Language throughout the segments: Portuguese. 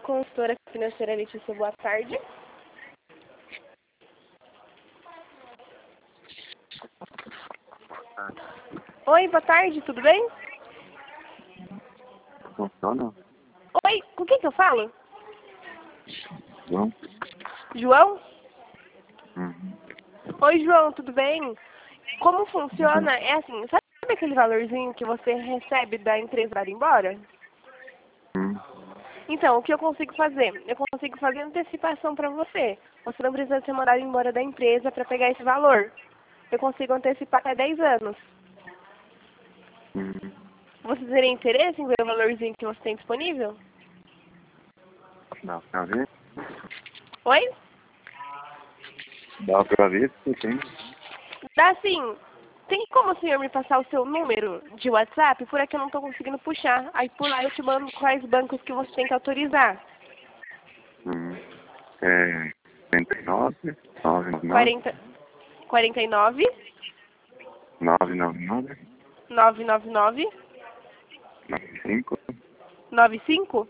Consultora financeira Letícia, boa tarde. Oi, boa tarde, tudo bem? Funciona? Oi, com quem que eu falo? Não? João? Uhum. Oi, João, tudo bem? Como funciona? É assim, sabe aquele valorzinho que você recebe da empresa para ir embora? Uhum. Então, o que eu consigo fazer? Eu consigo fazer antecipação para você. Você não precisa ser mandado embora da empresa para pegar esse valor. Eu consigo antecipar até 10 anos. Uhum. Você teria interesse em ver o valorzinho que você tem disponível? Dá pra ver? Oi? Dá pra ver se tem. Dá sim. Tem como o senhor me passar o seu número de WhatsApp? Por aqui eu não estou conseguindo puxar. Aí por lá eu te mando quais bancos que você tem que autorizar. Uhum. É 49, 999, 49 999, 999 95, 95?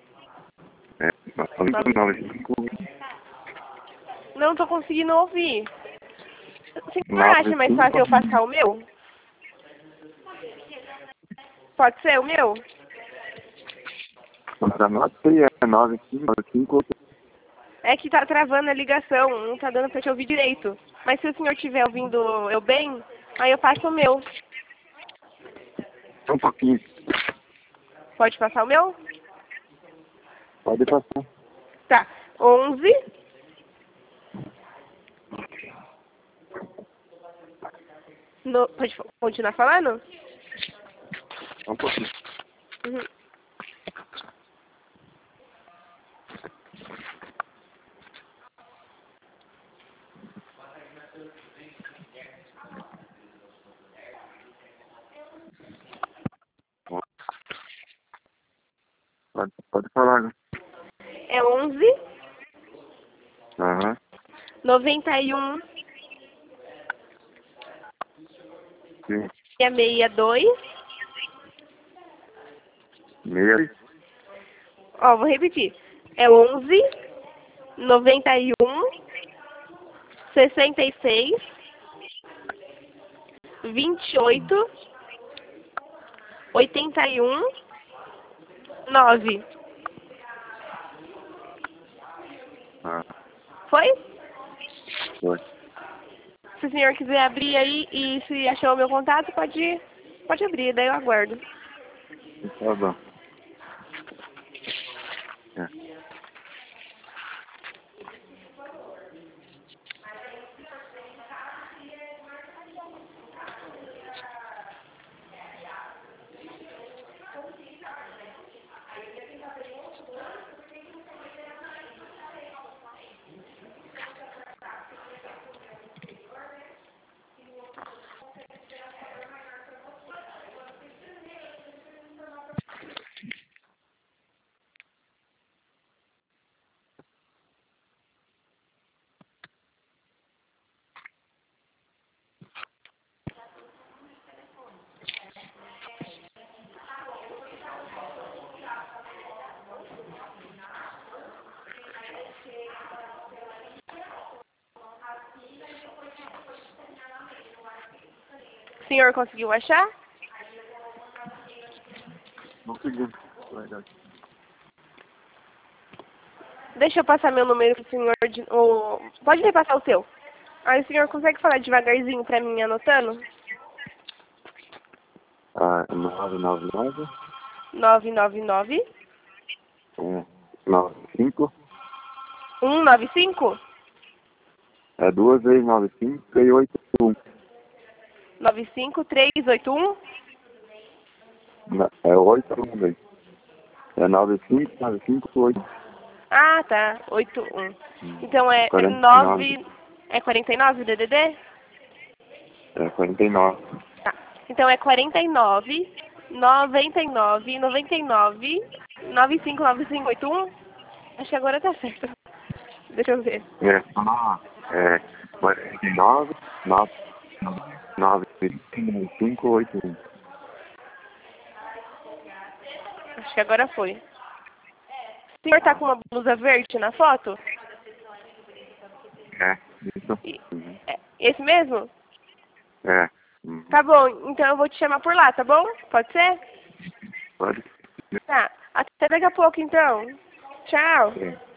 95, Não estou conseguindo ouvir. O senhor acha mais 95, fácil eu passar o meu? Pode ser o meu? da nota é 95, É que tá travando a ligação, não tá dando pra te ouvir direito. Mas se o senhor estiver ouvindo eu bem, aí eu passo o meu. um pouquinho. Pode passar o meu? Pode passar. Tá. 11 Pode continuar falando? Um pouquinho. Uhum. Pode falar, né? É 11 Aham. 91 Sim. 662. Meia. Ó, vou repetir. É 11 91 66 28 81 9. Ah, Foi? foi. Se o senhor quiser abrir aí e se achou o meu contato, pode abrir, daí eu aguardo. Tá bom. É. O senhor conseguiu achar? Consegui. Verdade. Deixa eu passar meu número pro senhor. Pode me passar o seu. Aí o senhor consegue falar devagarzinho pra mim anotando? Ah, 999, 999 95, 195 é 2 vezes 95 e 81. 95381. É 8 também. É 95, 95, 8. Ah, tá. 81. Então é 49. 9. É 49 o DDD? É 49. Tá. Então é 49 99 99 959581. Acho que agora tá certo. Deixa eu ver. É 49, 9, 9, 5, 8, 1. Acho que agora foi. senhor tá com uma blusa verde na foto? É, isso. Esse mesmo? É. Uhum. Tá bom, então eu vou te chamar por lá, tá bom? Pode ser? Pode. Tá. Até daqui a pouco, então. Tchau. É.